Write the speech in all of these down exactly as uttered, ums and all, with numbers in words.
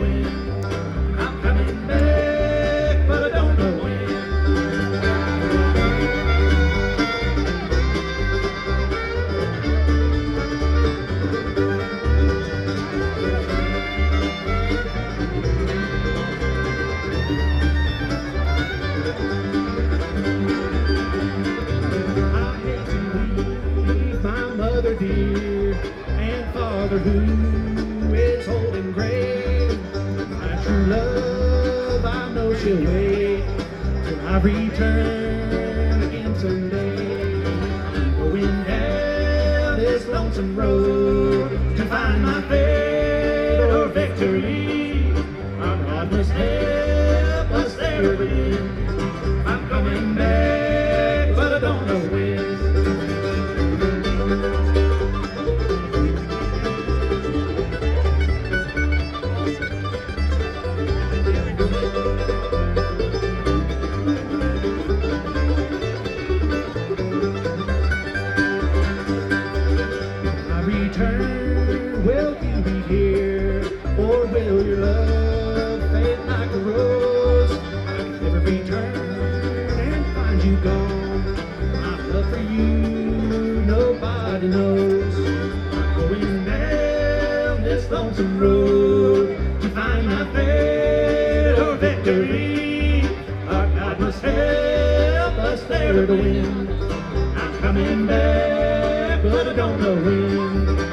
when. I'm coming back, but I don't know when. I hate to leave my mother dear and father who is old and gray. My true love, I know she'll wait till I return again someday. Going down this lonesome road to find my fate or victory. Our God must help us there again. I'm coming back, but I don't know when. I return, will you be here, or will your love fade like a rose? I'll never return and find you gone. My love for you, nobody knows. I'm going down this lonesome road to find my fate or victory. Our God must help us there to win. I'm coming back, but I don't know when.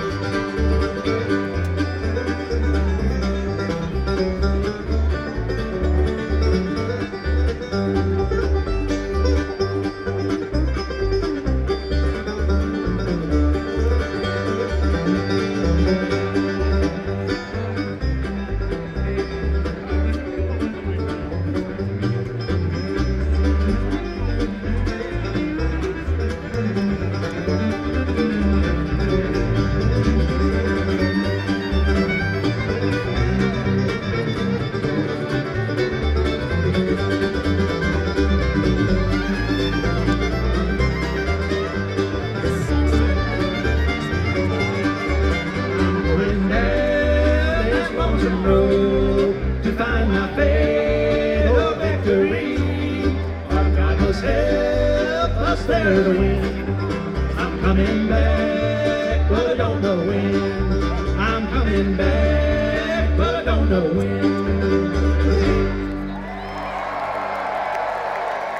Going down this lonesome road to find my fate or victory. Our God must help us there to win. I'm coming back, but I don't know when. I'm coming back, but I don't know when.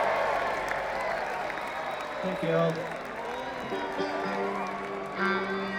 Thank you all.